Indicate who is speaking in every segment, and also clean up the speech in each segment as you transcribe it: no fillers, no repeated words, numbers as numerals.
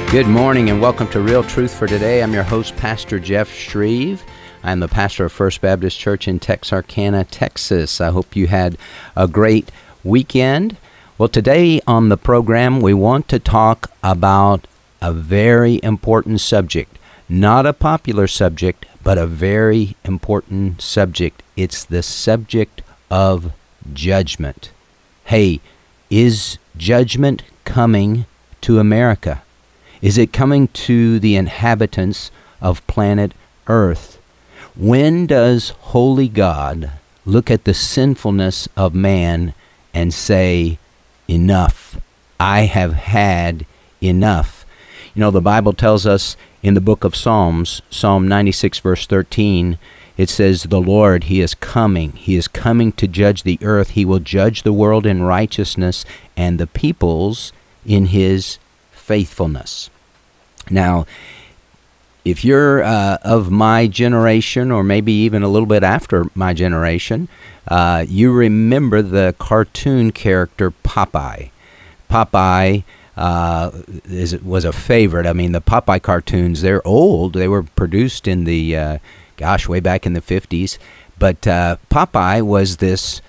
Speaker 1: Good morning and welcome to Real Truth for Today. I'm your host, Pastor Jeff Shreve. I'm the pastor of First Baptist Church in Texarkana, Texas. I hope you had a great weekend. Well, today on the program, we want to talk about a very important subject. Not a popular subject, but a very important subject. It's the subject of judgment. Hey, is judgment coming to America? Is it coming to the inhabitants of planet Earth? When does holy God look at the sinfulness of man and say, enough, I have had enough? You know, the Bible tells us in the book of Psalms, Psalm 96 verse 13, it says, the Lord, He is coming. He is coming to judge the earth. He will judge the world in righteousness and the peoples in His faithfulness. Now, if you're of my generation, or maybe even a little bit after my generation, you remember the cartoon character Popeye. Popeye was a favorite. I mean, the Popeye cartoons, they're old. They were produced in the, way back in the 50s. But Popeye was this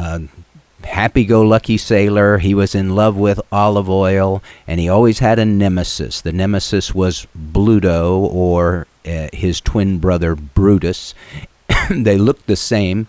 Speaker 1: happy-go-lucky sailor. He was in love with olive oil, and he always had a nemesis. The nemesis was Bluto, or his twin brother Brutus. They looked the same,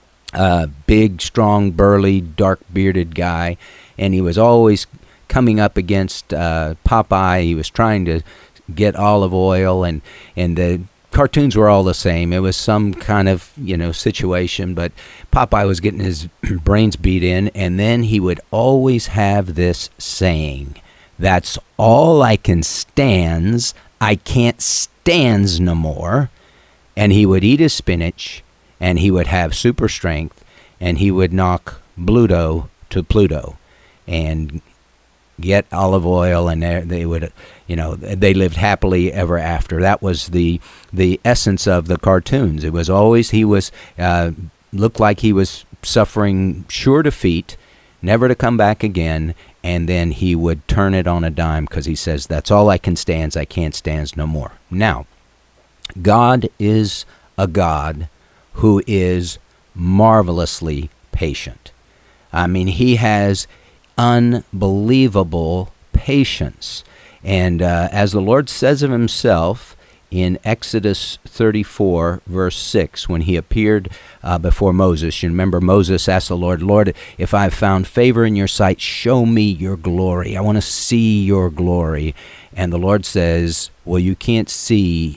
Speaker 1: big, strong, burly, dark-bearded guy, and he was always coming up against Popeye. He was trying to get olive oil, and the cartoons were all the same. It was some kind of, situation, but Popeye was getting his brains beat in, and then he would always have this saying, that's all I can stands, I can't stands no more. And he would eat his spinach, and he would have super strength, and he would knock Bluto to Pluto, and get olive oil, and they would, they lived happily ever after. That was the essence of the cartoons. It was always, he was, looked like he was suffering sure defeat, never to come back again, and then he would turn it on a dime because he says, that's all I can stands, I can't stands no more. Now, God is a God who is marvelously patient. I mean, He has unbelievable patience. And as the Lord says of Himself in Exodus 34, verse 6, when He appeared before Moses, you remember Moses asked the Lord, Lord, if I've found favor in your sight, show me your glory. I want to see your glory. And the Lord says, well, you can't see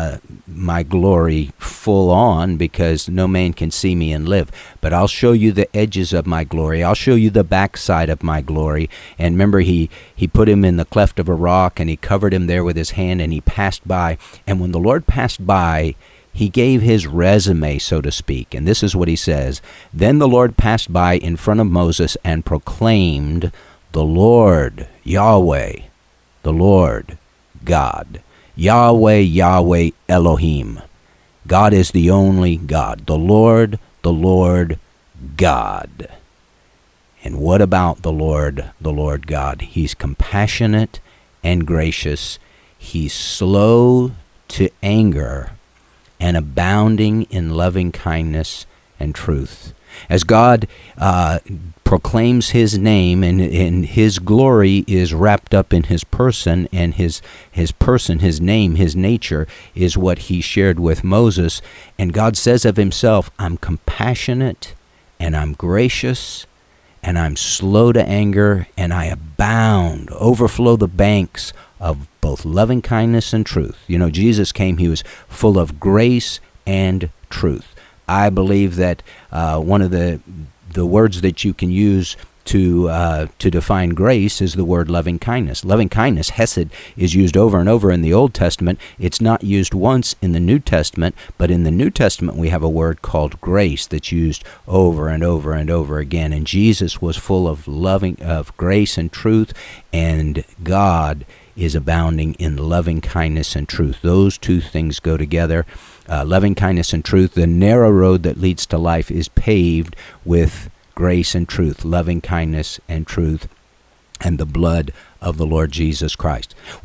Speaker 1: my glory full on, because no man can see me and live. But I'll show you the edges of my glory. I'll show you the backside of my glory. And remember, he put him in the cleft of a rock, and He covered him there with His hand, and He passed by. And when the Lord passed by, He gave His resume, so to speak. And this is what He says. Then the Lord passed by in front of Moses and proclaimed, the Lord, Yahweh, the Lord, God. Yahweh, Yahweh, Elohim. God is the only God. The Lord, God. And what about the Lord God? He's compassionate and gracious. He's slow to anger and abounding in loving kindness and truth. As God proclaims His name, and His glory is wrapped up in His person, and His person, His name, His nature is what He shared with Moses. And God says of Himself, I'm compassionate, and I'm gracious, and I'm slow to anger, and I abound, overflow the banks of both loving kindness and truth. Jesus came, He was full of grace and truth. I believe that one of the words that you can use to define grace is the word loving kindness. Loving kindness, hesed, is used over and over in the Old Testament. It's not used once in the New Testament, but in the New Testament we have a word called grace that's used over and over and over again. And Jesus was full of grace and truth, and God is abounding in loving kindness and truth. Those two things go together. Loving kindness and truth. The narrow road that leads to life is paved with grace and truth, loving kindness and truth, and the blood of the Lord Jesus Christ. Well,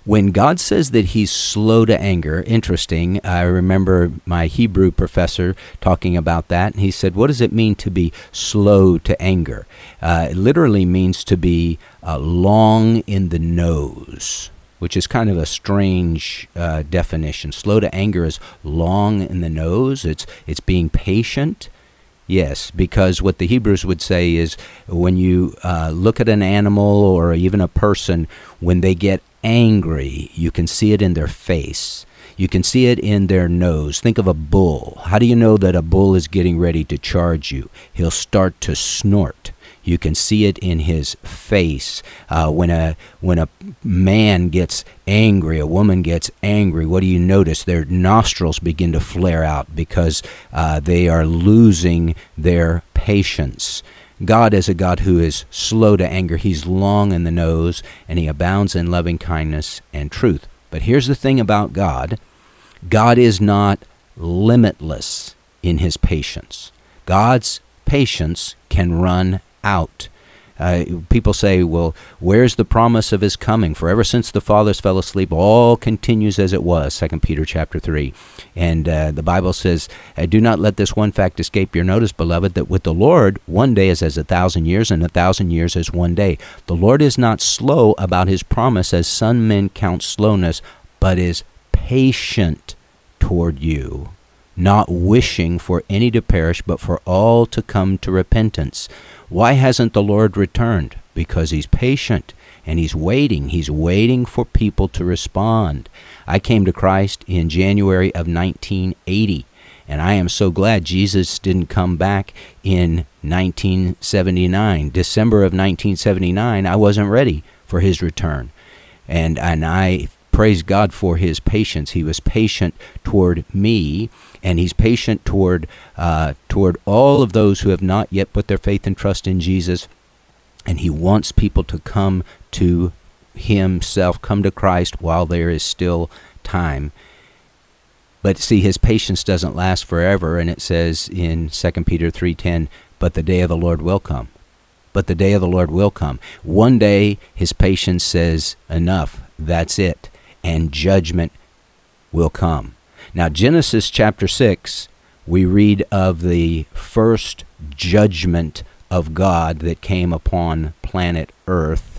Speaker 1: When God says that he's slow to anger, interesting, I remember my Hebrew professor talking about that, and he said, what does it mean to be slow to anger? It literally means to be long in the nose, which is kind of a strange definition. Slow to anger is long in the nose. It's being patient. Yes, because what the Hebrews would say is when you look at an animal or even a person, when they get angry, you can see it in their face. You can see it in their nose. Think of a bull. How do you know that a bull is getting ready to charge you? He'll start to snort. You can see it in his face. When a man gets angry, a woman gets angry, what do you notice? Their nostrils begin to flare out because they are losing their patience. God is a God who is slow to anger. He's long in the nose, and he abounds in loving kindness and truth. But here's the thing about God. God is not limitless in his patience. God's patience can run out. People say, well, where's the promise of his coming? For ever since the fathers fell asleep, all continues as it was, 2 Peter chapter 3. And the Bible says, do not let this one fact escape your notice, beloved, that with the Lord, one day is as 1,000 years, and 1,000 years as one day. The Lord is not slow about his promise, as some men count slowness, but is patient toward you, not wishing for any to perish, but for all to come to repentance. Why hasn't the Lord returned? Because he's patient and he's waiting. He's waiting for people to respond. I came to Christ in January of 1980, and I am so glad Jesus didn't come back in 1979. December of 1979, I wasn't ready for his return. And I praise God for his patience. He was patient toward me, and he's patient toward all of those who have not yet put their faith and trust in Jesus. And he wants people to come to himself, come to Christ while there is still time. But see, his patience doesn't last forever, and it says in 2 Peter 3:10, but the day of the Lord will come. But the day of the Lord will come. One day his patience says, enough, that's it. And judgment will come. Now, Genesis chapter 6, we read of the first judgment of God that came upon planet Earth.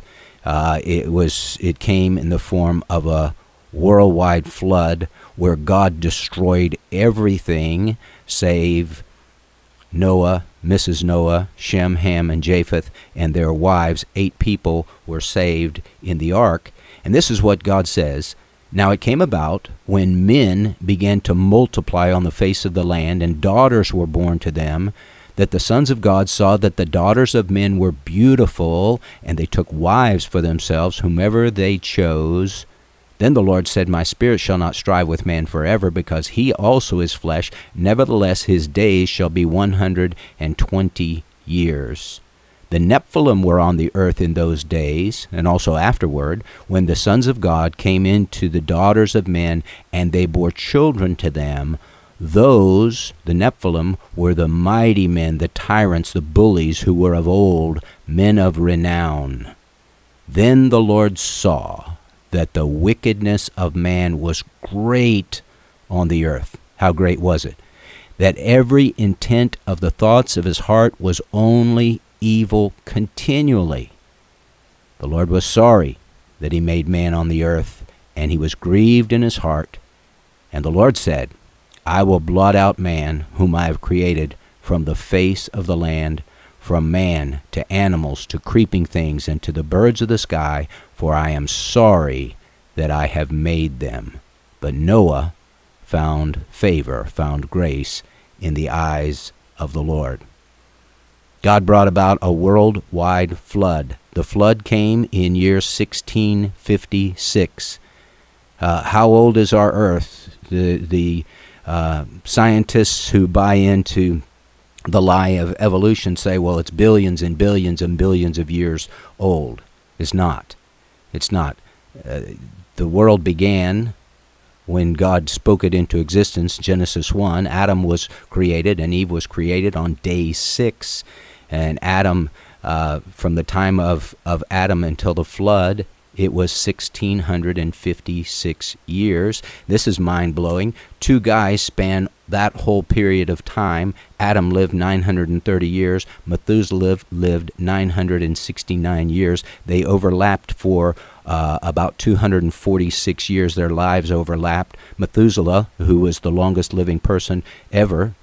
Speaker 1: It came in the form of a worldwide flood where God destroyed everything save Noah, Mrs. Noah, Shem, Ham, and Japheth, and their wives. 8 people were saved in the ark. And this is what God says. Now it came about when men began to multiply on the face of the land, and daughters were born to them, that the sons of God saw that the daughters of men were beautiful, and they took wives for themselves, whomever they chose. Then the Lord said, my spirit shall not strive with man forever, because he also is flesh. Nevertheless, his days shall be 120 years. The Nephilim were on the earth in those days, and also afterward, when the sons of God came into the daughters of men, and they bore children to them. Those, the Nephilim, were the mighty men, the tyrants, the bullies, who were of old, men of renown. Then the Lord saw that the wickedness of man was great on the earth. How great was it? That every intent of the thoughts of his heart was only evil continually. The Lord was sorry that he made man on the earth, and he was grieved in his heart. And the Lord said, I will blot out man, whom I have created, from the face of the land, from man to animals to creeping things and to the birds of the sky, for I am sorry that I have made them. But Noah found favor, found grace in the eyes of the Lord. God brought about a worldwide flood. The flood came in year 1656. How old is our earth? The scientists who buy into the lie of evolution say, well, it's billions and billions and billions of years old. It's not. It's not. The world began when God spoke it into existence, Genesis 1. Adam was created and Eve was created on day 6. And Adam, from the time of Adam until the flood, It was 1,656 years. This is mind-blowing. Two guys span that whole period of time. Adam lived 930 years. Methuselah lived 969 years. They overlapped for about 246 years. Their lives overlapped. Methuselah, who was the longest living person ever,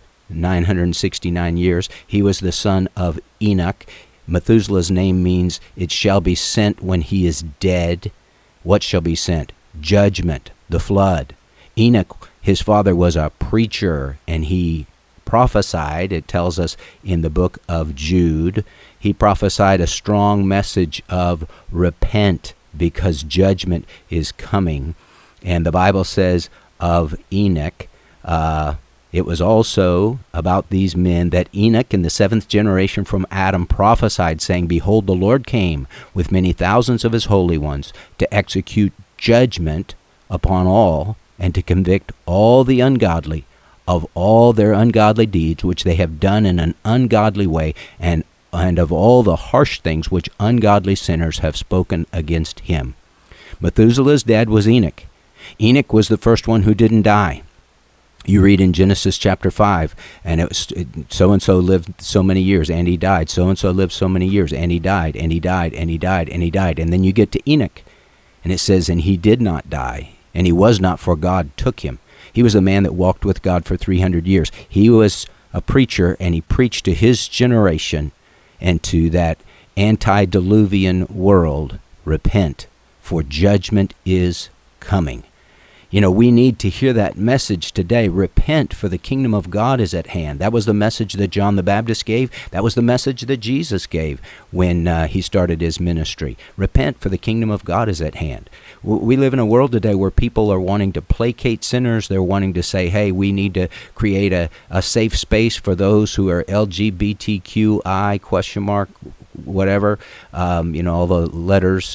Speaker 1: 969 years, he was the son of Enoch. Methuselah's name means it shall be sent when he is dead. What shall be sent? Judgment, the flood. Enoch, his father, was a preacher, and he prophesied, it tells us in the book of Jude, he prophesied a strong message of repent because judgment is coming. And the Bible says of Enoch, it was also about these men that Enoch in the seventh generation from Adam prophesied, saying, Behold, the Lord came with many thousands of his holy ones to execute judgment upon all and to convict all the ungodly of all their ungodly deeds which they have done in an ungodly way, and of all the harsh things which ungodly sinners have spoken against him. Methuselah's dad was Enoch. Enoch was the first one who didn't die. You read in Genesis chapter 5, and it was so-and-so lived so many years, and he died. So-and-so lived so many years, and he died, and he died, and he died, and he died. And then you get to Enoch, and it says, And he did not die, and he was not, for God took him. He was a man that walked with God for 300 years. He was a preacher, and he preached to his generation and to that antediluvian world, repent, for judgment is coming. You know, we need to hear that message today. Repent, for the kingdom of God is at hand. That was the message that John the Baptist gave. That was the message that Jesus gave when he started his ministry. Repent, for the kingdom of God is at hand. We live in a world today where people are wanting to placate sinners. They're wanting to say, hey, we need to create a safe space for those who are LGBTQI, whatever, all the letters.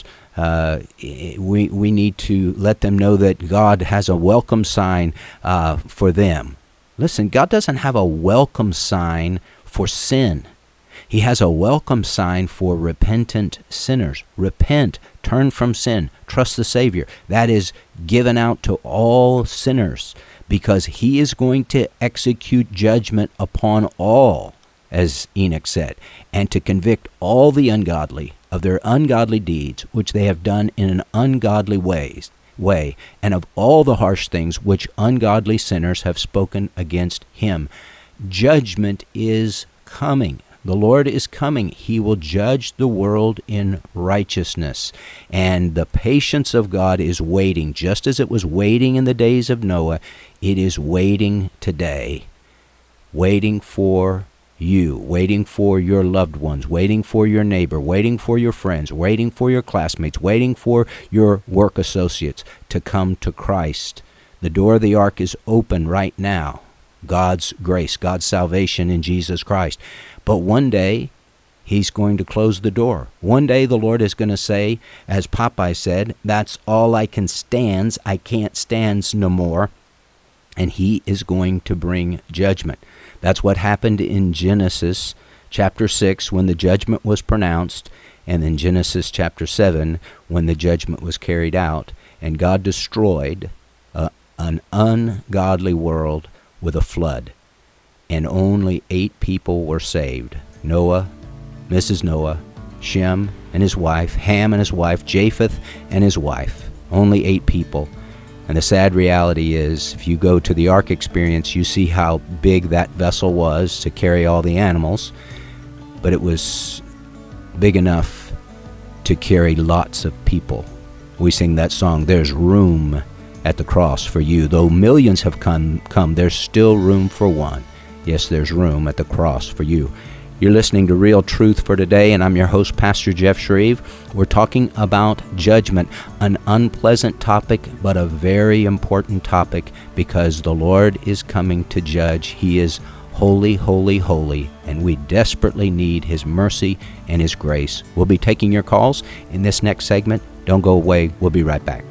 Speaker 1: We need to let them know that God has a welcome sign for them. Listen, God doesn't have a welcome sign for sin. He has a welcome sign for repentant sinners. Repent, turn from sin, trust the Savior. That is given out to all sinners because he is going to execute judgment upon all, as Enoch said, and to convict all the ungodly of their ungodly deeds, which they have done in an ungodly way, and of all the harsh things which ungodly sinners have spoken against him. Judgment is coming. The Lord is coming. He will judge the world in righteousness. And the patience of God is waiting. Just as it was waiting in the days of Noah, it is waiting today. Waiting for you, waiting for your loved ones, waiting for your neighbor, waiting for your friends, waiting for your classmates, waiting for your work associates to come to Christ. The door of the ark is open right now. God's grace, God's salvation in Jesus Christ. But one day, he's going to close the door. One day the Lord is going to say, as Popeye said, that's all I can stands. I can't stands no more. And he is going to bring judgment. That's what happened in Genesis chapter 6 when the judgment was pronounced, and in Genesis chapter 7 when the judgment was carried out. And God destroyed an ungodly world with a flood. And only 8 people were saved. Noah, Mrs. Noah, Shem and his wife, Ham and his wife, Japheth and his wife. Only 8 people. And the sad reality is, if you go to the ark experience, you see how big that vessel was to carry all the animals. But it was big enough to carry lots of people. We sing that song, There's Room at the Cross for You. Though millions have come, there's still room for one. Yes, there's room at the cross for you. You're listening to Real Truth for Today, and I'm your host, Pastor Jeff Shreve. We're talking about judgment, an unpleasant topic, but a very important topic because the Lord is coming to judge. He is holy, holy, holy, and we desperately need His mercy and His grace. We'll be taking your calls in this next segment. Don't go away. We'll be right back.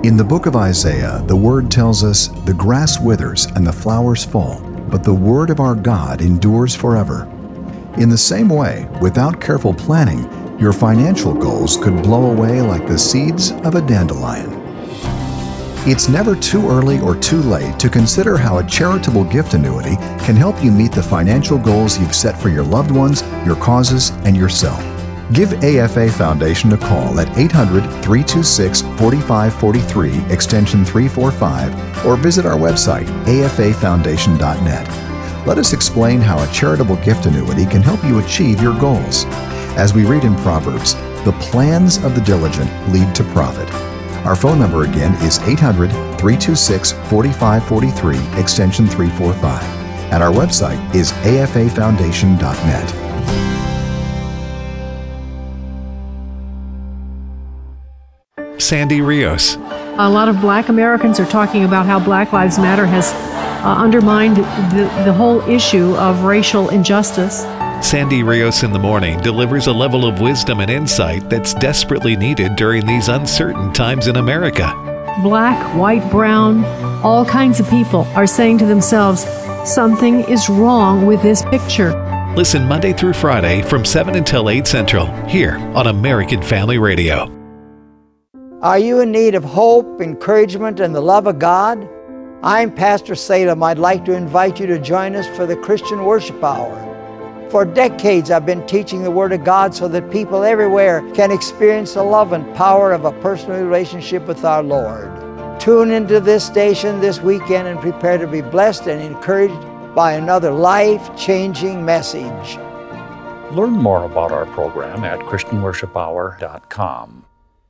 Speaker 2: In the book of Isaiah, the Word tells us, "The grass withers and the flowers fall, but the word of our God endures forever." In the same way, without careful planning, your financial goals could blow away like the seeds of a dandelion. It's never too early or too late to consider how a charitable gift annuity can help you meet the financial goals you've set for your loved ones, your causes, and yourself. Give AFA Foundation a call at 800-326-4543, extension 345, or visit our website, afafoundation.net. Let us explain how a charitable gift annuity can help you achieve your goals. As we read in Proverbs, the plans of the diligent lead to profit. Our phone number again is 800-326-4543, extension 345. And our website is afafoundation.net.
Speaker 3: Sandy Rios.
Speaker 4: A lot of Black Americans are talking about how Black Lives Matter has undermined the whole issue of racial injustice.
Speaker 3: Sandy Rios in the Morning delivers a level of wisdom and insight that's desperately needed during these uncertain times in America.
Speaker 4: Black, white, brown, all kinds of people are saying to themselves, something is wrong with this picture.
Speaker 3: Listen Monday through Friday from 7 until 8 Central, here on American Family Radio.
Speaker 5: Are you in need of hope, encouragement, and the love of God? I'm Pastor Salem. I'd like to invite you to join us for the Christian Worship Hour. For decades, I've been teaching the Word of God so that people everywhere can experience the love and power of a personal relationship with our Lord. Tune into this station this weekend and prepare to be blessed and encouraged by another life-changing message.
Speaker 6: Learn more about our program at ChristianWorshipHour.com.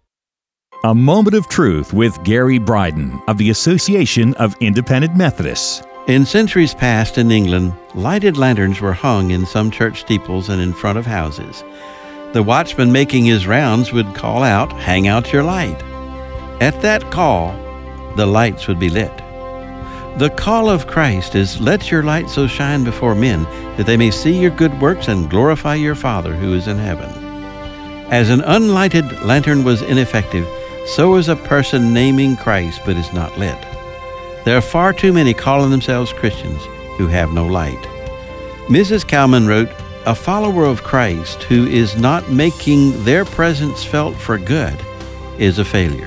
Speaker 7: A Moment of Truth with Gary Bryden of the Association of Independent Methodists.
Speaker 8: In centuries past in England, lighted lanterns were hung in some church steeples and in front of houses. The watchman making his rounds would call out, "Hang out your light." At that call, the lights would be lit. The call of Christ is, "Let your light so shine before men that they may see your good works and glorify your Father who is in heaven." As an unlighted lantern was ineffective, so is a person naming Christ but is not lit. There are far too many calling themselves Christians who have no light. Mrs. Kalman wrote, "A follower of Christ who is not making their presence felt for good is a failure."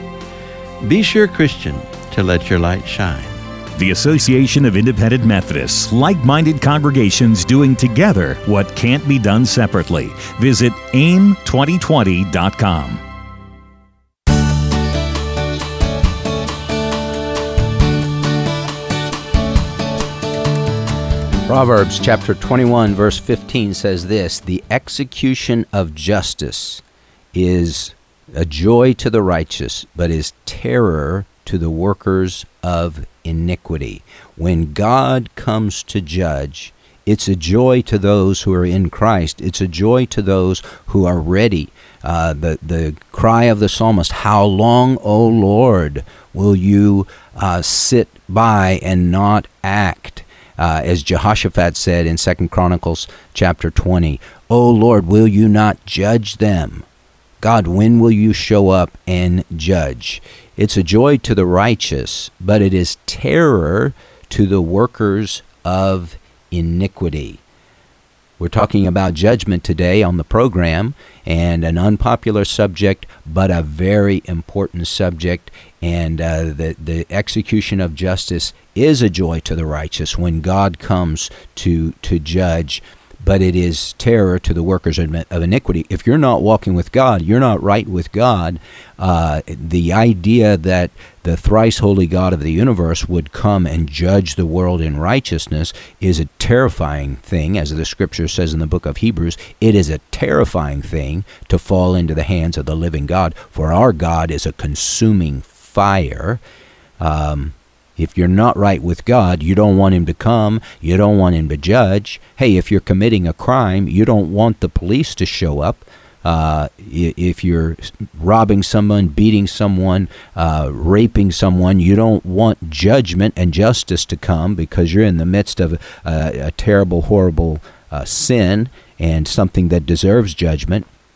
Speaker 8: Be sure, Christian, to let your light shine.
Speaker 7: The Association of Independent Methodists, like-minded congregations doing together what can't be done separately. Visit aim2020.com.
Speaker 1: Proverbs chapter 21, verse 15 says this, "The execution of justice is a joy to the righteous, but is terror to the workers of iniquity." When God comes to judge, it's a joy to those who are in Christ. It's a joy to those who are ready. The cry of the psalmist, "How long, O Lord, will you sit by and not act?" As Jehoshaphat said in 2 Chronicles chapter 20, "O Lord, will you not judge them?" God, when will you show up and judge? It's a joy to the righteous, but it is terror to the workers of iniquity. We're talking about judgment today on the program, and an unpopular subject, but a very important subject. And the execution of justice is a joy to the righteous when God comes to judge, but it is terror to the workers of iniquity. If you're not walking with God, you're not right with God. The idea that the thrice holy God of the universe would come and judge the world in righteousness is a terrifying thing. As the scripture says in the book of Hebrews, it is a terrifying thing to fall into the hands of the living God, for our God is a consuming fire. If you're not right with God, you don't want him to come. You don't want him to judge. Hey, if you're committing a crime, you don't want the police to show up. If you're robbing someone, beating someone, raping someone, you don't want judgment and justice to come because you're in the midst of a terrible, horrible sin and something that deserves judgment.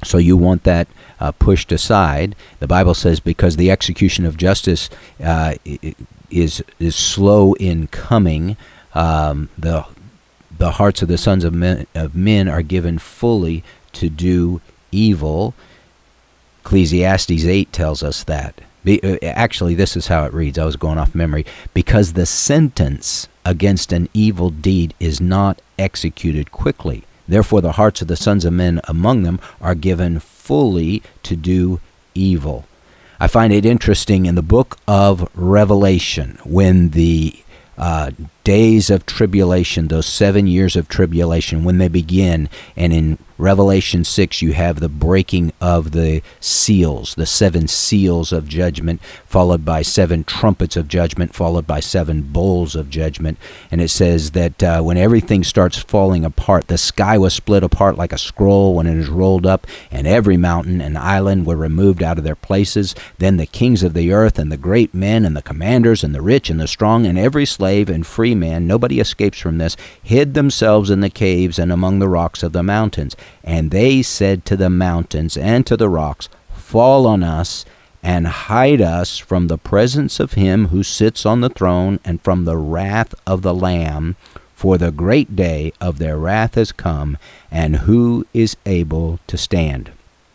Speaker 1: So you want that pushed aside. The Bible says because the execution of justice is slow in coming, the hearts of the sons of men are given fully to do evil. Ecclesiastes 8 tells us that. Actually, this is how it reads. I was going off memory. Because the sentence against an evil deed is not executed quickly. Therefore, the hearts of the sons of men among them are given fully to do evil. I find it interesting in the book of Revelation, when the days of tribulation, those 7 years of tribulation, when they begin, and in Revelation 6 you have the breaking of the seals, the 7 seals of judgment, followed by 7 trumpets of judgment, followed by 7 bowls of judgment. And it says that when everything starts falling apart, the sky was split apart like a scroll when it is rolled up, and every mountain and island were removed out of their places. Then the kings of the earth and the great men and the commanders and the rich and the strong and every slave and free man, nobody escapes from this, hid themselves in the caves and among the rocks of the mountains. And they said to the mountains and to the rocks, fall on us and hide us from the presence of him who sits on the throne and from the wrath of the Lamb, for the great day of their wrath has come, and who is able to stand?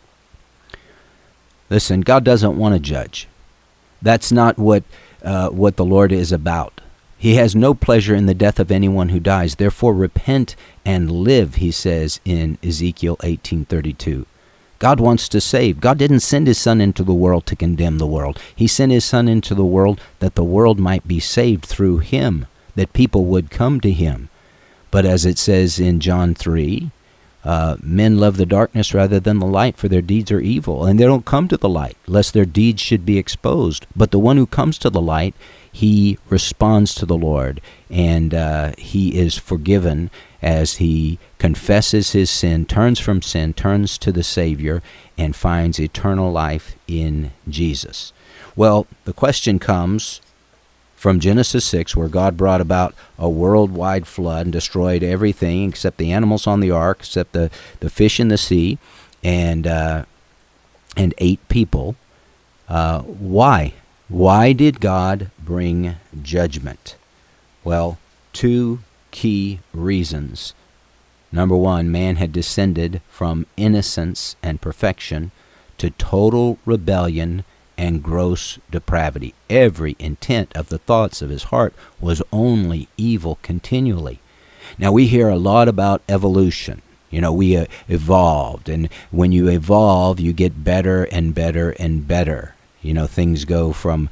Speaker 1: Listen, God doesn't want to judge. That's not what the Lord is about. He has no pleasure in the death of anyone who dies. Therefore, repent and live, he says in Ezekiel 18:32. God wants to save. God didn't send his Son into the world to condemn the world. He sent his Son into the world that the world might be saved through him, that people would come to him. But as it says in John 3, men love the darkness rather than the light, for their deeds are evil. And they don't come to the light, lest their deeds should be exposed. But the one who comes to the light, he responds to the Lord, and he is forgiven as he confesses his sin, turns from sin, turns to the Savior, and finds eternal life in Jesus. Well, the question comes from Genesis 6, where God brought about a worldwide flood and destroyed everything except the animals on the ark, except the fish in the sea, and 8 people. Why? Why did God bring judgment? Well, 2 key reasons. Number 1, man had descended from innocence and perfection to total rebellion and gross depravity. Every intent of the thoughts of his heart was only evil continually. Now, we hear a lot about evolution. You know, we evolved, and when you evolve, you get better and better and better. You know, things go from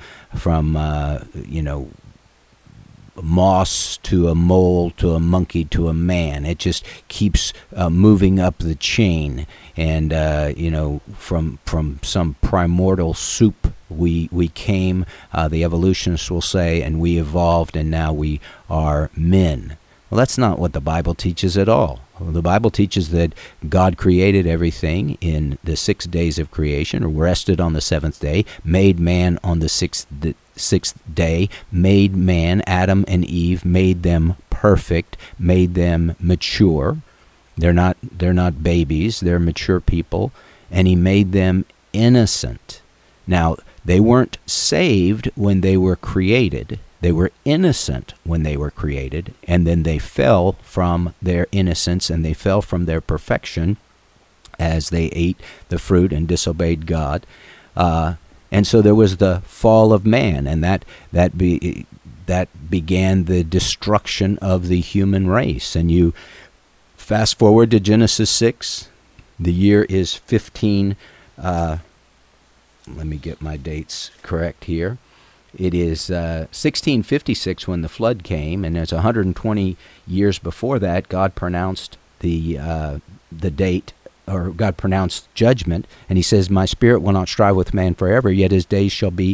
Speaker 1: moss to a mole to a monkey to a man. It just keeps moving up the chain, and from some primordial soup we came, the evolutionists will say, and we evolved, and now we are men. Well, that's not what the Bible teaches at all. The Bible teaches that God created everything in the 6 days of creation, rested on the 7th day, made man on the sixth day, made man, Adam and Eve, made them perfect, made them mature. They're not babies, they're mature people, and he made them innocent. Now, they weren't saved when they were created. They were innocent when they were created, and then they fell from their innocence and they fell from their perfection as they ate the fruit and disobeyed God. And so there was the fall of man, and that began the destruction of the human race. And you fast forward to Genesis 6. The year is 15. Let me get my dates correct here. It is 1656 when the flood came, and it's 120 years before that God pronounced the date, or God pronounced judgment, and he says, "My spirit will not strive with man forever, yet his days shall be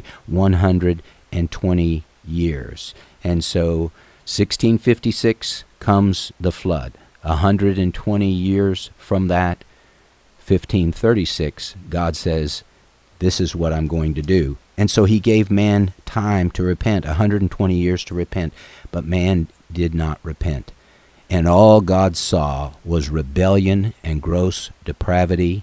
Speaker 1: 120 years." And so 1656 comes the flood. 120 years from that, 1536, God says, "This is what I'm going to do." And so he gave man time to repent, 120 years to repent, but man did not repent. And all God saw was rebellion and gross depravity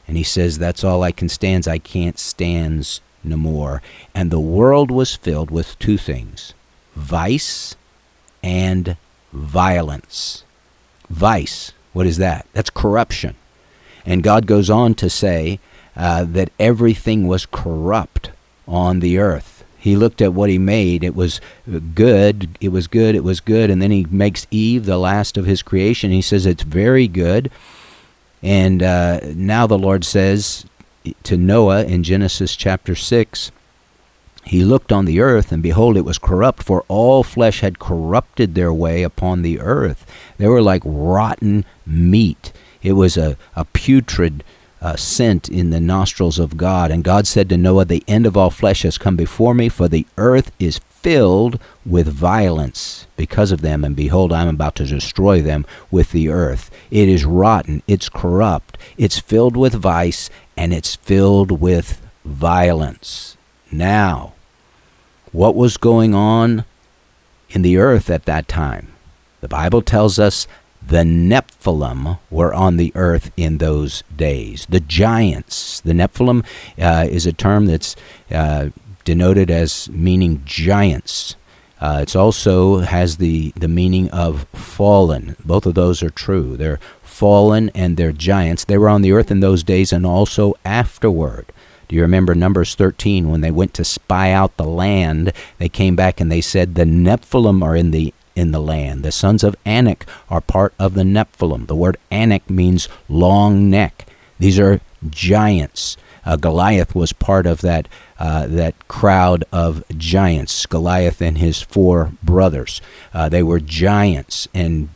Speaker 1: And he says, that's all I can stands. I can't stands no more. And the world was filled with two things, vice and violence. Vice, what is that? That's corruption. And God goes on to say that everything was corrupt on the earth. He looked at what he made. It was good. It was good. It was good. And then he makes Eve the last of his creation. He says it's very good. And now the Lord says to Noah in Genesis chapter 6, he looked on the earth, and behold, it was corrupt, for all flesh had corrupted their way upon the earth. They were like rotten meat. It was a putrid scent in the nostrils of God. And God said to Noah, the end of all flesh has come before me, for the earth is filled with violence because of them. And behold, I am about to destroy them with the earth. It is rotten. It's corrupt. It's filled with vice, and it's filled with violence. Now, what was going on in the earth at that time? The Bible tells us the Nephilim were on the earth in those days. The giants. The Nephilim is a term that's denoted as meaning giants. It also has the meaning of fallen. Both of those are true. They're fallen and they're giants. They were on the earth in those days and also afterward. Do you remember Numbers 13 when they went to spy out the land? They came back and they said the Nephilim are in the land. The sons of Anak are part of the Nephilim. The word Anak means long neck. These are giants. Goliath was part of that crowd of giants. Goliath and his 4 brothers. They were giants, and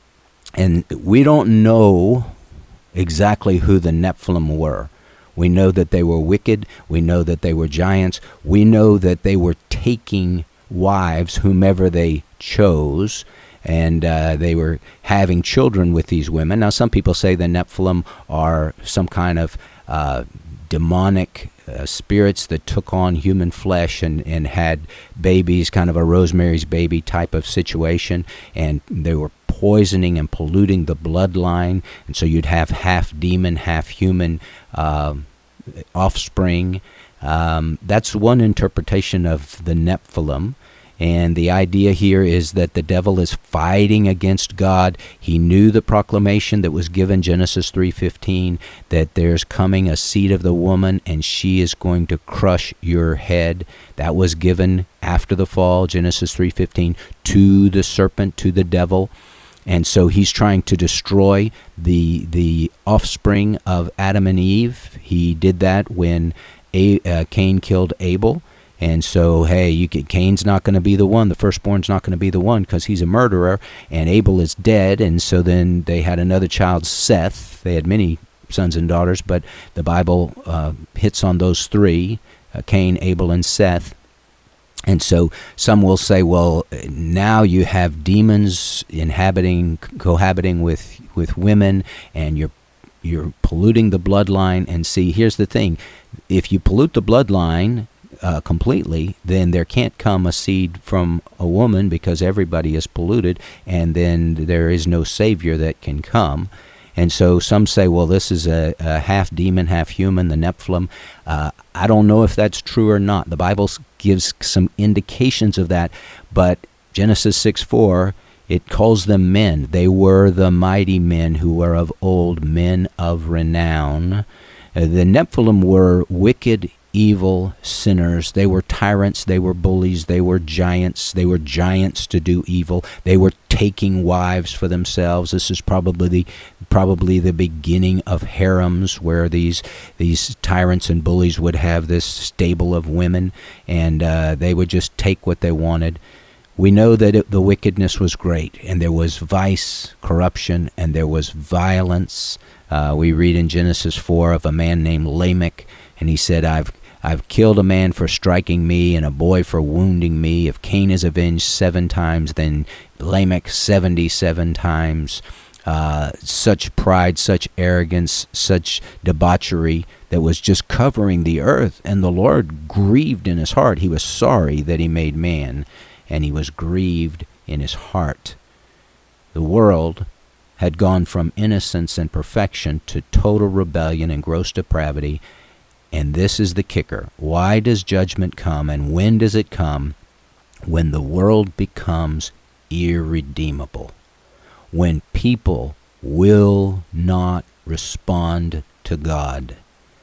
Speaker 1: we don't know exactly who the Nephilim were. We know that they were wicked. We know that they were giants. We know that they were taking wives, whomever they chose, and they were having children with these women. Now, some people say the Nephilim are some kind of demonic spirits that took on human flesh and had babies, kind of a Rosemary's Baby type of situation, and they were poisoning and polluting the bloodline, and so you'd have half demon, half human offspring. That's one interpretation of the Nephilim. And the idea here is that the devil is fighting against God. He knew the proclamation that was given, Genesis 3:15, that there's coming a seed of the woman and she is going to crush your head. That was given after the fall, Genesis 3:15, to the serpent, to the devil. And so he's trying to destroy the offspring of Adam and Eve. He did that when Cain killed Abel. And so, hey, Cain's not going to be the one. The firstborn's not going to be the one because he's a murderer, and Abel is dead. And so then they had another child, Seth. They had many sons and daughters, but the Bible hits on those 3, Cain, Abel, and Seth. And so some will say, well, now you have demons cohabiting with women, and you're polluting the bloodline. And see, here's the thing. If you pollute the bloodline completely, then there can't come a seed from a woman because everybody is polluted, and then there is no Savior that can come. And so some say, well, this is a half demon, half human, the Nephilim. I don't know if that's true or not. The Bible gives some indications of that, but Genesis 6:4, it calls them men. They were the mighty men who were of old, men of renown. The Nephilim were wicked, evil sinners. They were tyrants. They were bullies. They were giants. They were giants to do evil. They were taking wives for themselves. This is probably the beginning of harems, where these tyrants and bullies would have this stable of women, and they would just take what they wanted. We know that the wickedness was great, and there was vice, corruption, and there was violence. We read in Genesis 4 of a man named Lamech, and he said, I've killed a man for striking me and a boy for wounding me. If Cain is avenged 7 times, then Lamech 77 times. Such pride, such arrogance, such debauchery that was just covering the earth. And the Lord grieved in his heart. He was sorry that he made man, and he was grieved in his heart. The world had gone from innocence and perfection to total rebellion and gross depravity. And this is the kicker. Why does judgment come, and when does it come? When the world becomes irredeemable. When people will not respond to God.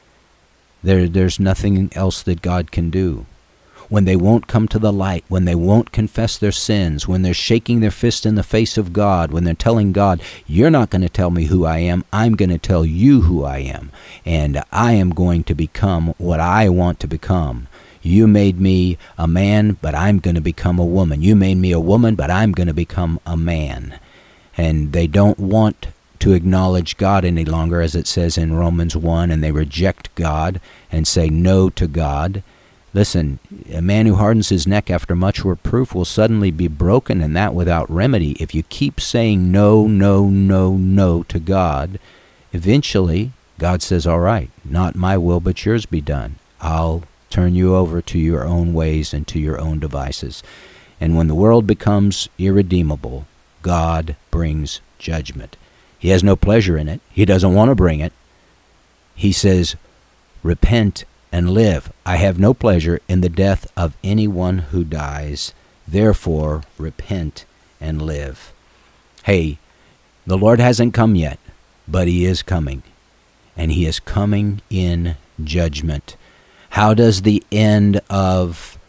Speaker 1: There's nothing else that God can do. When they won't come to the light, when they won't confess their sins, when they're shaking their fist in the face of God, when they're telling God, you're not going to tell me who I am, I'm going to tell you who I am, and I am going to become what I want to become. You made me a man, but I'm going to become a woman. You made me a woman, but I'm going to become a man. And they don't want to acknowledge God any longer, as it says in Romans 1, and they reject God and say no to God. Listen, a man who hardens his neck after much reproof will suddenly be broken, and that without remedy. If you keep saying no, no, no, no to God, eventually God says, all right, not my will, but yours be done. I'll turn you over to your own ways and to your own devices. And when the world becomes irredeemable, God brings judgment. He has no pleasure in it. He doesn't want to bring it. He says, repent and live. I have no pleasure in the death of anyone who dies. Therefore, repent and live. Hey, the Lord hasn't come yet, but he is coming. And he is coming in judgment. How does the end of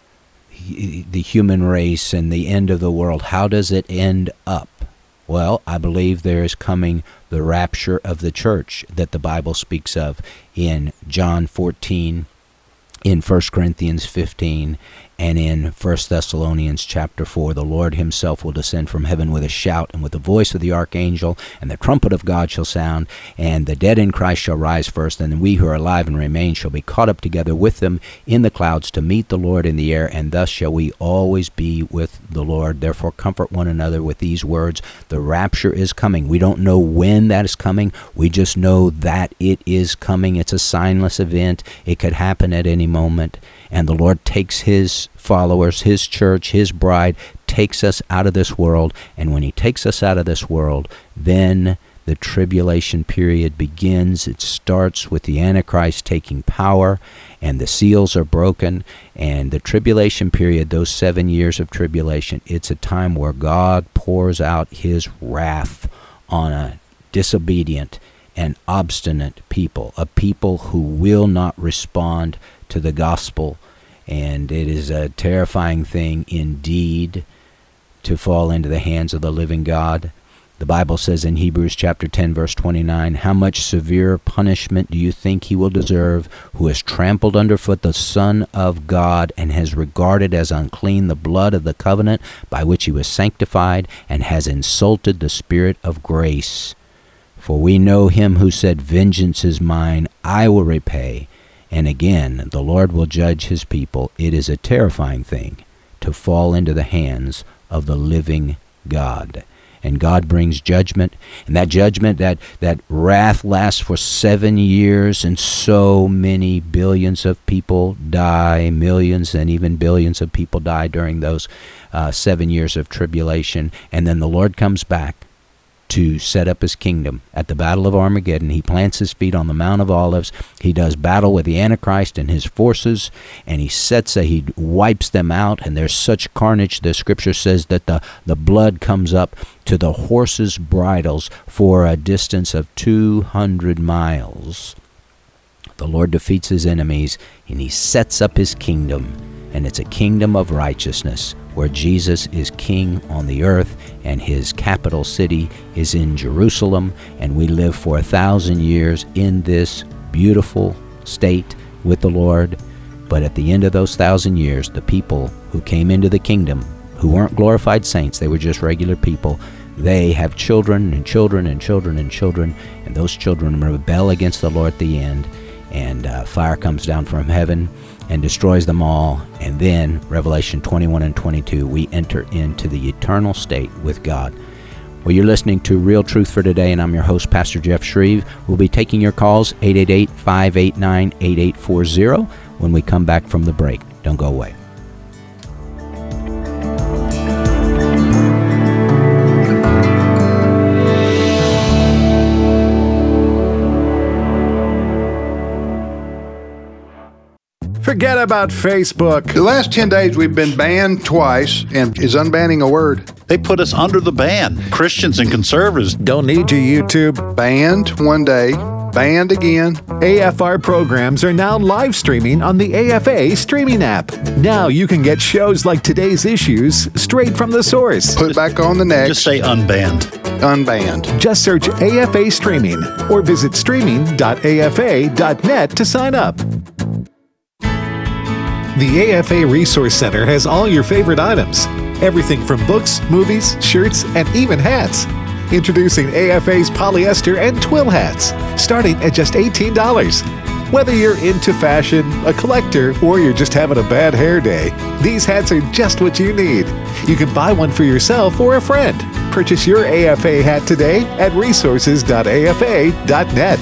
Speaker 1: the human race and the end of the world, how does it end up? Well, I believe there is coming the rapture of the church that the Bible speaks of in John 14, in 1 Corinthians 15, and in 1 Thessalonians chapter 4. The Lord himself will descend from heaven with a shout, and with the voice of the archangel, and the trumpet of God shall sound, and the dead in Christ shall rise first, and we who are alive and remain shall be caught up together with them in the clouds to meet the Lord in the air, and thus shall we always be with the Lord. Therefore comfort one another with these words. The rapture is coming. We don't know when that is coming. We just know that it is coming. It's a signless event. It could happen at any moment. And the Lord takes his followers, his church, his bride, takes us out of this world. And when he takes us out of this world, then the tribulation period begins. It starts with the Antichrist taking power, and the seals are broken. And the tribulation period, those 7 years of tribulation, it's a time where God pours out his wrath on a disobedient and obstinate people, a people who will not respond to the gospel. And it is a terrifying thing indeed to fall into the hands of the living God. The Bible says in Hebrews chapter 10, verse 29, how much severe punishment do you think he will deserve who has trampled underfoot the Son of God and has regarded as unclean the blood of the covenant by which he was sanctified and has insulted the Spirit of grace? For we know him who said, vengeance is mine, I will repay. And again, the Lord will judge his people. It is a terrifying thing to fall into the hands of the living God. And God brings judgment. And that judgment, that wrath lasts for 7 years, and so many billions of people die, millions and even billions of people die during those 7 years of tribulation. And then the Lord comes back to set up his kingdom. At the Battle of Armageddon, he plants his feet on the Mount of Olives. He does battle with the Antichrist and his forces, and he wipes them out, and there's such carnage. The scripture says that the blood comes up to the horses' bridles for a distance of 200 miles. The Lord defeats his enemies, and he sets up his kingdom, and it's a kingdom of righteousness, where Jesus is king on the earth, and his capital city is in Jerusalem, and we live for 1,000 years in this beautiful state with the Lord. But at the end of those 1,000 years, the people who came into the kingdom, who weren't glorified saints, they were just regular people, they have children and children and children and children, and those children rebel against the Lord at the end, and fire comes down from heaven and destroys them all. And then, Revelation 21 and 22, we enter into the eternal state with God. Well, you're listening to Real Truth for Today, and I'm your host, Pastor Jeff Shreve. We'll be taking your calls, 888-589-8840, when we come back from the break. Don't go away.
Speaker 3: Forget about Facebook.
Speaker 9: The last 10 days we've been banned twice, and is unbanning a word?
Speaker 10: They put us under the ban. Christians and conservatives
Speaker 3: Don't need your YouTube.
Speaker 9: Banned one day, banned again.
Speaker 3: AFR programs are now live streaming on the AFA streaming app. Now you can get shows like today's issues straight from the source.
Speaker 9: Put back on the next.
Speaker 10: just say unbanned.
Speaker 9: Unbanned.
Speaker 3: Just search AFA Streaming or visit streaming.afa.net to sign up. The AFA Resource Center has all your favorite items. Everything from books, movies, shirts, and even hats. Introducing AFA's polyester and twill hats, starting at just $18. Whether you're into fashion, a collector, or you're just having a bad hair day, these hats are just what you need. You can buy one for yourself or a friend. Purchase your AFA hat today at resources.afa.net.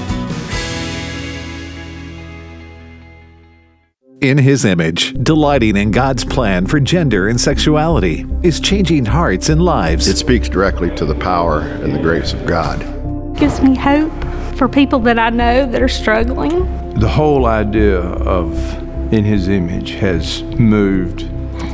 Speaker 3: In His Image, delighting in God's plan for gender and sexuality is changing hearts and lives.
Speaker 11: It speaks directly to the power and the grace of God.
Speaker 12: Gives me hope for people that I know that are struggling.
Speaker 13: The whole idea of In His Image has moved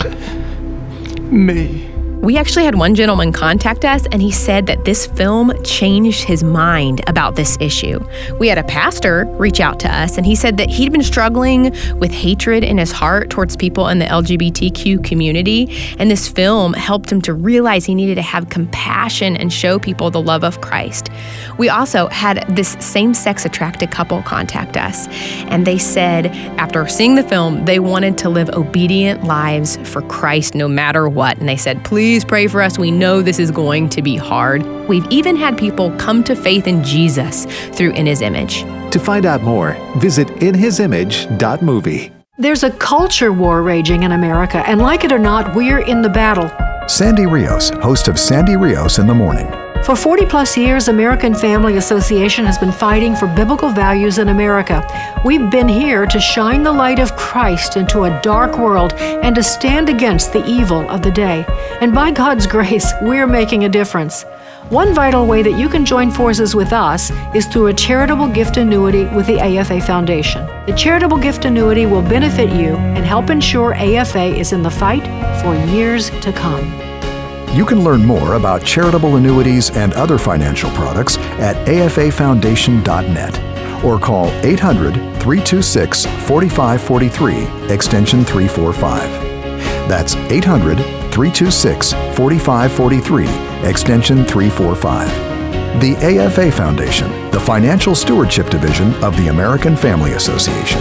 Speaker 13: me.
Speaker 14: We actually had one gentleman contact us, and he said that this film changed his mind about this issue. We had a pastor reach out to us, and he said that he'd been struggling with hatred in his heart towards people in the LGBTQ community, and this film helped him to realize he needed to have compassion and show people the love of Christ. We also had this same-sex attracted couple contact us, and they said after seeing the film, they wanted to live obedient lives for Christ no matter what, and they said, please pray for us. We know this is going to be hard. We've even had people come to faith in Jesus through In His Image.
Speaker 3: To find out more, visit inhisimage.movie.
Speaker 4: There's a culture war raging in America, and like it or not, we're in the battle.
Speaker 2: Sandy Rios, host of Sandy Rios in the Morning.
Speaker 4: For 40 plus years, American Family Association has been fighting for biblical values in America. We've been here to shine the light of Christ into a dark world and to stand against the evil of the day. And by God's grace, we're making a difference. One vital way that you can join forces with us is through a charitable gift annuity with the AFA Foundation. The charitable gift annuity will benefit you and help ensure AFA is in the fight for years to come.
Speaker 2: You can learn more about charitable annuities and other financial products at afafoundation.net or call 800-326-4543, extension 345. That's 800-326-4543, extension 345. The AFA Foundation, the Financial Stewardship Division of the American Family Association.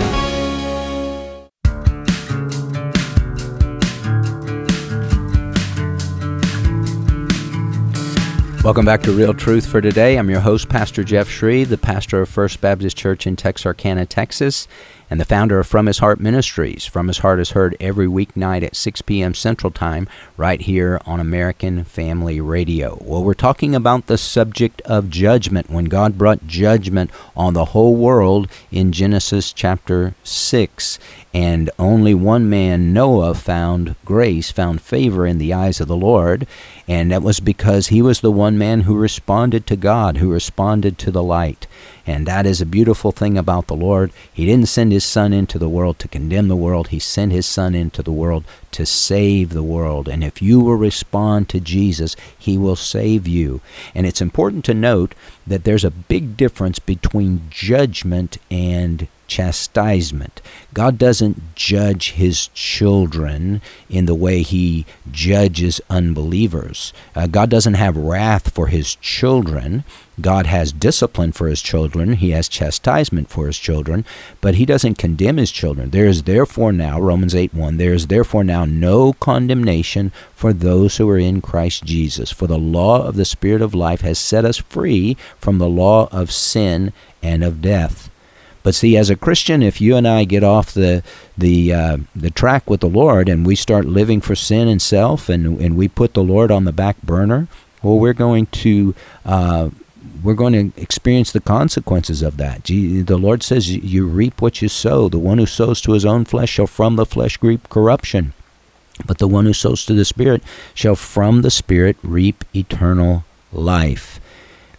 Speaker 1: Welcome back to Real Truth for Today. I'm your host, Pastor Jeff Shreve, the pastor of First Baptist Church in Texarkana, Texas, and the founder of From His Heart Ministries. From His Heart is heard every weeknight at 6 p.m. Central Time right here on American Family Radio. Well, we're talking about the subject of judgment, when God brought judgment on the whole world in Genesis chapter 6. And only one man, Noah, found grace, found favor in the eyes of the Lord. And that was because he was the one man who responded to God, who responded to the light. And that is a beautiful thing about the Lord. He didn't send His Son into the world to condemn the world. He sent His Son into the world to save the world. And if you will respond to Jesus, He will save you. And it's important to note that there's a big difference between judgment and chastisement. God doesn't judge His children in the way He judges unbelievers. God doesn't have wrath for His children. God has discipline for His children. He has chastisement for His children, but He doesn't condemn His children. There is therefore now, Romans 8:1, there is therefore now no condemnation for those who are in Christ Jesus. For the law of the Spirit of life has set us free from the law of sin and of death. But see, as a Christian, if you and I get off the track with the Lord and we start living for sin and self, and we put the Lord on the back burner, well, we're going to experience the consequences of that. The Lord says, "You reap what you sow. The one who sows to his own flesh shall from the flesh reap corruption, but the one who sows to the Spirit shall from the Spirit reap eternal life."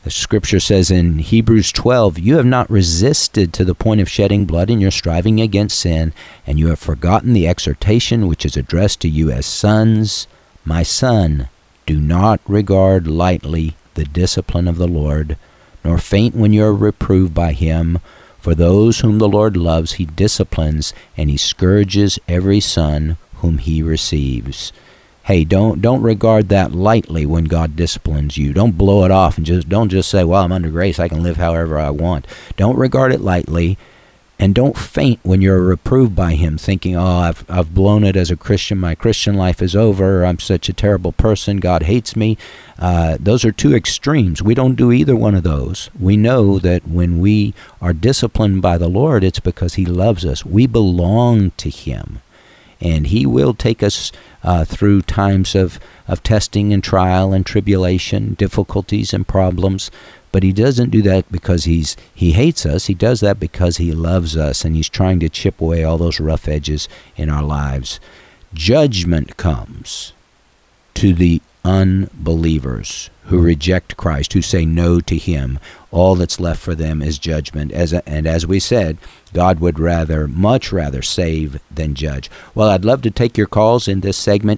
Speaker 1: The scripture says in Hebrews 12, "You have not resisted to the point of shedding blood in your striving against sin, and you have forgotten the exhortation which is addressed to you as sons. My son, do not regard lightly the discipline of the Lord, nor faint when you are reproved by him. For those whom the Lord loves he disciplines, and he scourges every son whom he receives." Hey, don't regard that lightly when God disciplines you. Don't blow it off and don't just say, "Well, I'm under grace, I can live however I want." Don't regard it lightly, and don't faint when you're reproved by him, thinking, "Oh, I've blown it as a Christian. My Christian life is over. I'm such a terrible person. God hates me." Those are two extremes. We don't do either one of those. We know that when we are disciplined by the Lord, it's because he loves us. We belong to him. And he will take us through times of testing and trial and tribulation, difficulties and problems. But he doesn't do that because he hates us. He does that because he loves us, and he's trying to chip away all those rough edges in our lives. Judgment comes to the unbelievers who reject Christ, who say no to him. All that's left for them is judgment. And as we said, God would much rather save than judge. Well, I'd love to take your calls in this segment,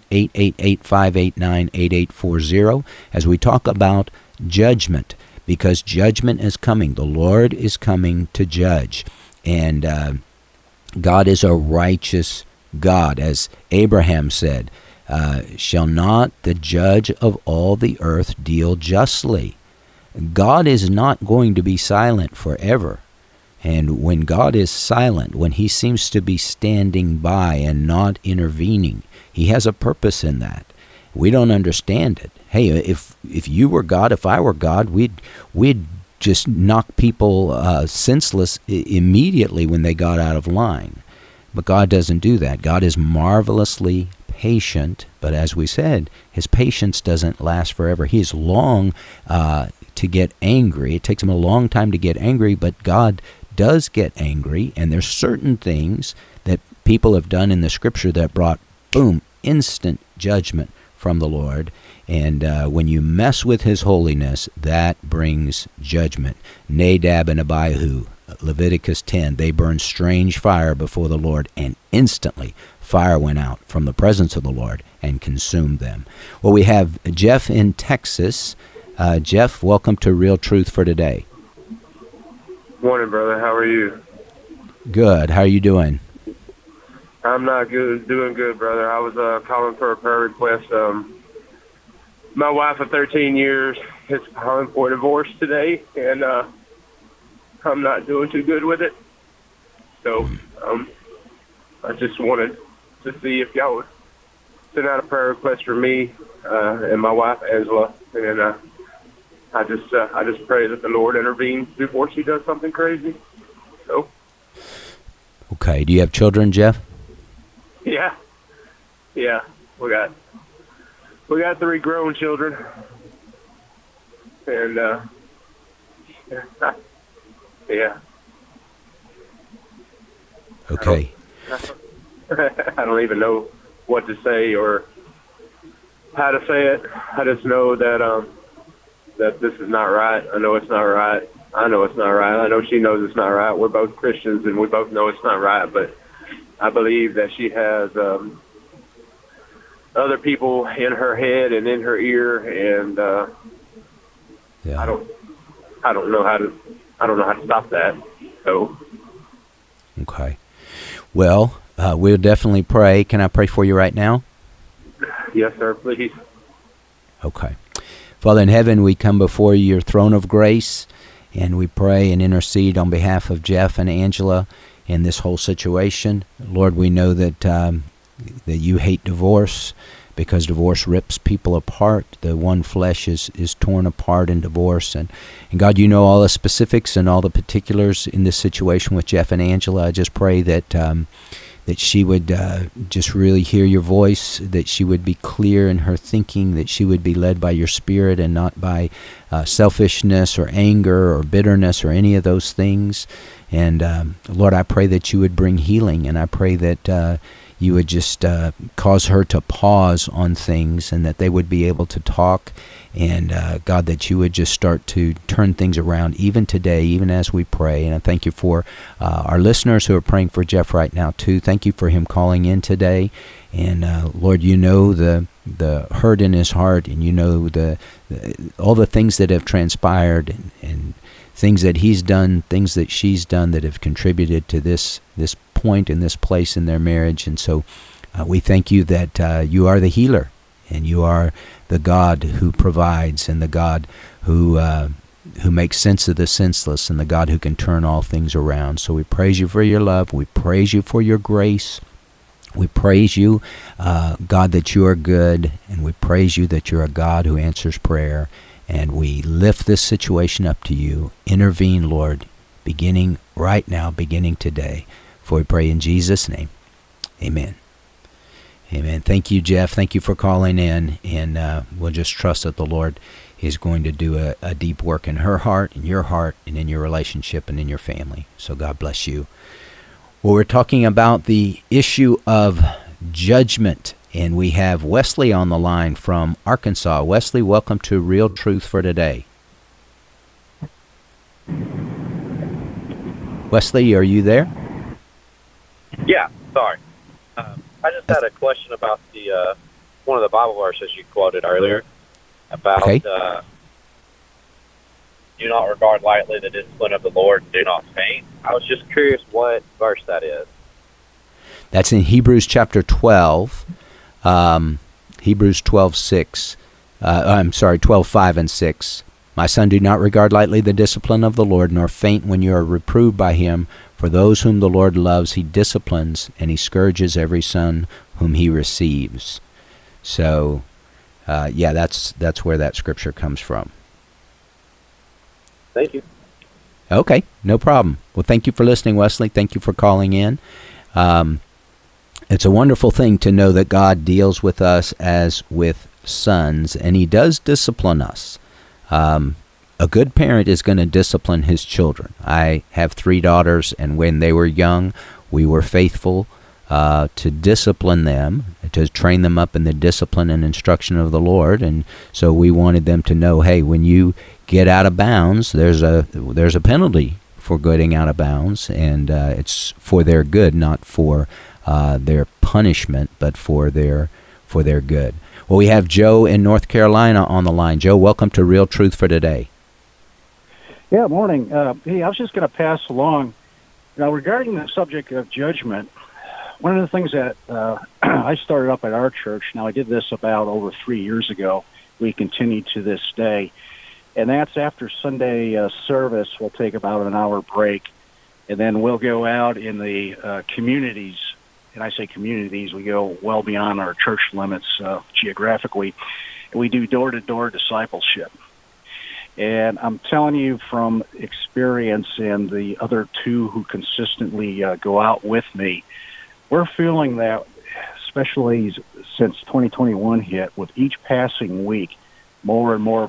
Speaker 1: 888-589-8840, as we talk about judgment, because judgment is coming. The Lord is coming to judge. And God is a righteous God. As Abraham said, "Shall not the judge of all the earth deal justly?" God is not going to be silent forever. And when God is silent, when he seems to be standing by and not intervening, he has a purpose in that. We don't understand it. Hey, if you were God, if I were God, we'd just knock people senseless immediately when they got out of line. But God doesn't do that. God is marvelously patient, but as we said, his patience doesn't last forever. He is long to get angry. It takes him a long time to get angry, but God does get angry, and there's certain things that people have done in the scripture that brought, boom, instant judgment from the Lord. And when you mess with his holiness, that brings judgment. Nadab and Abihu, Leviticus 10, they burned strange fire before the Lord, and instantly fire went out from the presence of the Lord and consumed them. Well, we have Jeff in Texas. Jeff, welcome to Real Truth for Today.
Speaker 15: Morning, brother. How are you?
Speaker 1: Good. How are you doing?
Speaker 15: I'm not good. Doing good, brother. I was calling for a prayer request. My wife of 13 years is filing for divorce today, and I'm not doing too good with it. So I just wanted to see if y'all would send out a prayer request for me and my wife, Angela, and I just pray that the Lord intervenes before she does something crazy. So.
Speaker 1: Okay. Do you have children, Jeff?
Speaker 15: Yeah. We got 3 grown children, and yeah.
Speaker 1: Okay.
Speaker 15: I don't even know what to say or how to say it. I just know that that this is not right. I know it's not right. I know it's not right. I know she knows it's not right. We're both Christians, and we both know it's not right. But I believe that she has other people in her head and in her ear, and
Speaker 1: yeah.
Speaker 15: I don't know how to stop that. So.
Speaker 1: Okay. Well, we'll definitely pray. Can I pray for you right now?
Speaker 15: Yes, sir, please.
Speaker 1: Okay. Father in heaven, we come before your throne of grace, and we pray and intercede on behalf of Jeff and Angela in this whole situation. Lord, we know that that you hate divorce because divorce rips people apart. The one flesh is torn apart in divorce. And God, you know all the specifics and all the particulars in this situation with Jeff and Angela. I just pray that that she would just really hear your voice, that she would be clear in her thinking, that she would be led by your Spirit and not by selfishness or anger or bitterness or any of those things. And Lord, I pray that you would bring healing, and I pray that you would just cause her to pause on things, and that they would be able to talk. And God, that you would just start to turn things around even today, even as we pray. And I thank you for our listeners who are praying for Jeff right now too. Thank you for him calling in today. And Lord, you know the hurt in his heart, and you know all the things that have transpired, and things that he's done, things that she's done that have contributed to this point and this place in their marriage. And so we thank you that you are the healer, and you are the God who provides, and the God who makes sense of the senseless, and the God who can turn all things around. So we praise you for your love. We praise you for your grace. We praise you, God, that you are good, and we praise you that you're a God who answers prayer. And we lift this situation up to you. Intervene, Lord, beginning right now, beginning today. For we pray in Jesus' name. Amen. Amen. Thank you, Jeff. Thank you for calling in. And we'll just trust that the Lord is going to do a deep work in her heart, in your heart, and in your relationship, and in your family. So God bless you. Well, we're talking about the issue of judgment. And we have Wesley on the line from Arkansas. Wesley, welcome to Real Truth for Today. Wesley, are you there?
Speaker 16: Yeah, sorry. I just had a question about the one of the Bible verses you quoted earlier about do not regard lightly the discipline of the Lord and do not faint. I was just curious what verse that is.
Speaker 1: That's in Hebrews chapter 12. Hebrews 12:6. 12:5 and 6. My son, do not regard lightly the discipline of the Lord, nor faint when you are reproved by him. For those whom the Lord loves, he disciplines, and he scourges every son whom he receives. So, that's where that scripture comes from.
Speaker 16: Thank you.
Speaker 1: Okay, no problem. Well, thank you for listening, Wesley. Thank you for calling in. It's a wonderful thing to know that God deals with us as with sons, and he does discipline us. A good parent is going to discipline his children. I have 3 daughters, and when they were young, we were faithful to discipline them, to train them up in the discipline and instruction of the Lord. And so we wanted them to know, hey, when you get out of bounds, there's a penalty for getting out of bounds, and it's for their good, not for their punishment, but for their good. Well, we have Joe in North Carolina on the line. Joe, welcome to Real Truth for Today.
Speaker 17: Yeah, morning. Hey, I was just going to pass along, regarding the subject of judgment. One of the things that I started up at our church, now I did this about over 3 years ago. We continue to this day. And that's after Sunday service, we'll take about an hour break, and then we'll go out in the communities. And I say communities, we go well beyond our church limits geographically. And we do door-to-door discipleship. And I'm telling you from experience, and the other 2 who consistently go out with me, we're feeling that, especially since 2021 hit, with each passing week, more and more of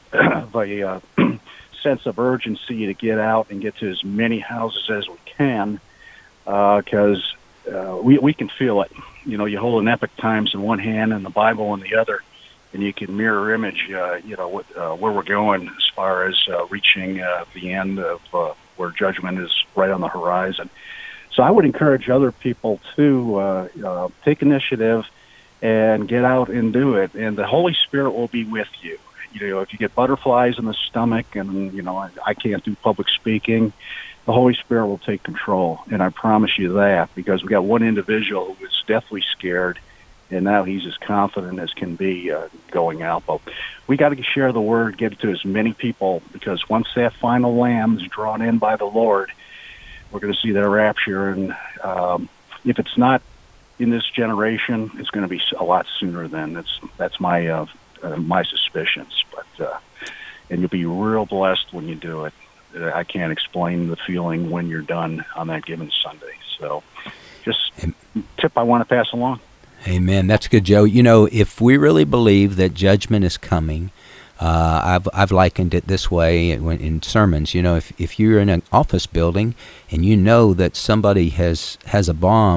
Speaker 17: a sense of urgency to get out and get to as many houses as we can, because we can feel it. You hold an Epic Times in one hand and the Bible in the other, and you can mirror image, where we're going as far as reaching the end of where judgment is right on the horizon. So I would encourage other people to take initiative and get out and do it. And the Holy Spirit will be with you. If you get butterflies in the stomach and, I can't do public speaking, the Holy Spirit will take control. And I promise you that, because we got one individual who was deathly scared, and now he's as confident as can be going out. But we got to share the word, get it to as many people, because once that final lamb is drawn in by the Lord, we're going to see that rapture. And if it's not in this generation, it's going to be a lot sooner than. That's my suspicions. But and you'll be real blessed when you do it. I can't explain the feeling when you're done on that given Sunday. So just tip I want to pass along.
Speaker 1: Amen. That's good, Joe. If we really believe that judgment is coming, I've likened it this way in sermons. If you're in an office building and you know that somebody has a bomb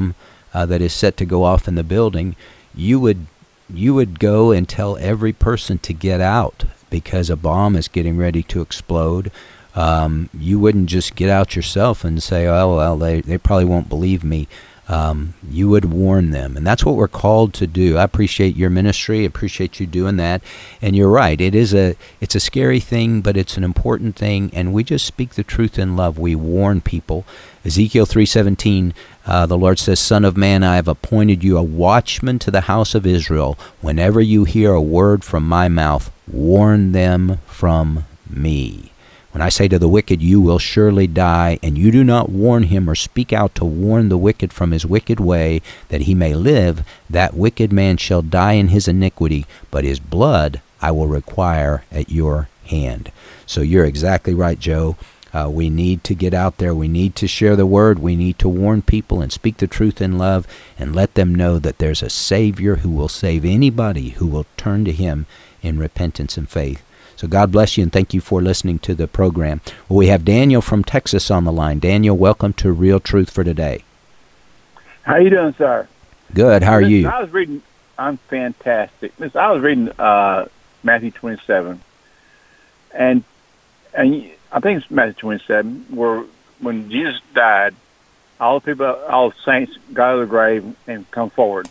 Speaker 1: that is set to go off in the building, you would go and tell every person to get out because a bomb is getting ready to explode. You wouldn't just get out yourself and say, oh, well, they probably won't believe me. You would warn them. And that's what we're called to do. I appreciate your ministry. I appreciate you doing that. And you're right. It's a scary thing, but it's an important thing. And we just speak the truth in love. We warn people. Ezekiel 3:17, the Lord says, Son of man, I have appointed you a watchman to the house of Israel. Whenever you hear a word from my mouth, warn them from me. When I say to the wicked, you will surely die, and you do not warn him or speak out to warn the wicked from his wicked way, that he may live, that wicked man shall die in his iniquity, but his blood I will require at your hand. So you're exactly right, Joe. We need to get out there. We need to share the word. We need to warn people and speak the truth in love and let them know that there's a Savior who will save anybody who will turn to him in repentance and faith. So God bless you, and thank you for listening to the program. Well, we have Daniel from Texas on the line. Daniel, welcome to Real Truth for Today.
Speaker 18: How you doing, sir?
Speaker 1: Good. How are you?
Speaker 18: I'm fantastic. Listen, I was reading Matthew 27, and I think it's Matthew 27, where when Jesus died, all the saints got out of the grave and come forward.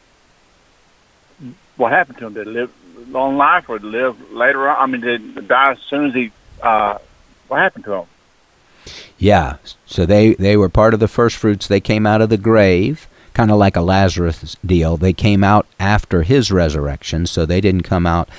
Speaker 18: What happened to them? Did they live long life, or live later on? I mean, did they die as soon as he? What happened to them?
Speaker 1: Yeah, so they were part of the first fruits. They came out of the grave, kind of like a Lazarus deal. They came out after his resurrection, so they didn't come out,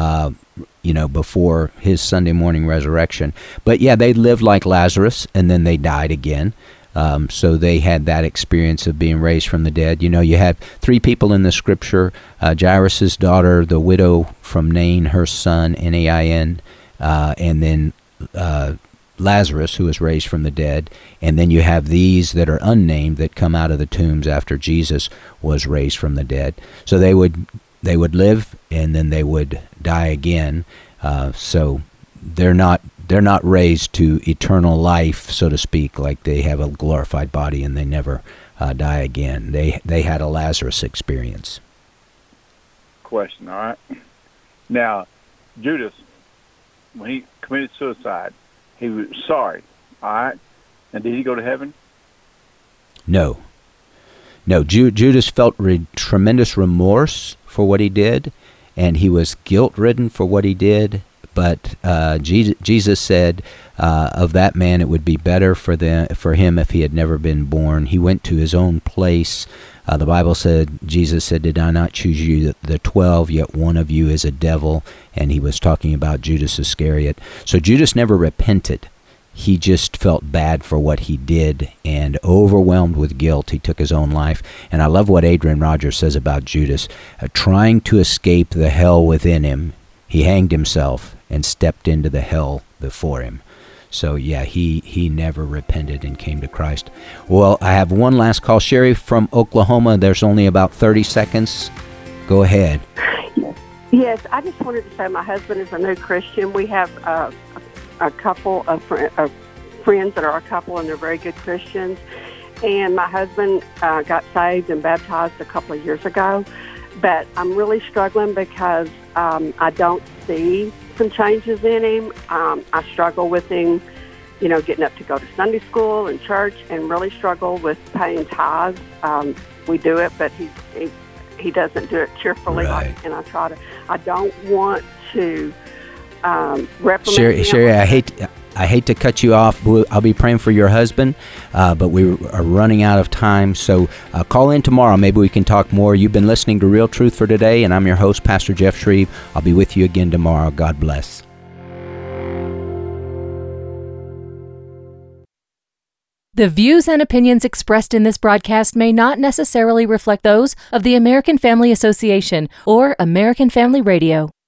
Speaker 1: before his Sunday morning resurrection. But yeah, they lived like Lazarus, and then they died again. So they had that experience of being raised from the dead. You have three people in the scripture, Jairus' daughter, the widow from Nain, her son, Nain, and then Lazarus, who was raised from the dead. And then you have these that are unnamed that come out of the tombs after Jesus was raised from the dead. So they would live, and then they would die again. So they're not raised to eternal life, so to speak, like they have a glorified body and they never die again. They had a Lazarus experience.
Speaker 18: Question, all right. Now, Judas, when he committed suicide, he was sorry, all right? And did he go to heaven?
Speaker 1: No. Judas felt tremendous remorse for what he did, and he was guilt-ridden for what he did. But Jesus said of that man it would be better for him if he had never been born. He went to his own place. The Bible said, Jesus said, did I not choose you, the 12, yet one of you is a devil? And he was talking about Judas Iscariot. So Judas never repented. He just felt bad for what he did, and overwhelmed with guilt, he took his own life. And I love what Adrian Rogers says about Judas. Trying to escape the hell within him, he hanged himself and stepped into the hell before him. So yeah, he never repented and came to Christ. Well, I have one last call. Sherry from Oklahoma. There's only about 30 seconds. Go ahead.
Speaker 19: Yes, I just wanted to say my husband is a new Christian. We have a couple of friends that are a couple, and they're very good Christians. And my husband got saved and baptized a couple of years ago. But I'm really struggling because I don't see some changes in him. I struggle with him, getting up to go to Sunday school and church, and really struggle with paying tithes. We do it, but he doesn't do it cheerfully.
Speaker 1: Right.
Speaker 19: And I don't want to reprimand him.
Speaker 1: Sherry, I hate to cut you off. I'll be praying for your husband, but we are running out of time. So call in tomorrow. Maybe we can talk more. You've been listening to Real Truth for Today, and I'm your host, Pastor Jeff Shreve. I'll be with you again tomorrow. God bless.
Speaker 20: The views and opinions expressed in this broadcast may not necessarily reflect those of the American Family Association or American Family Radio.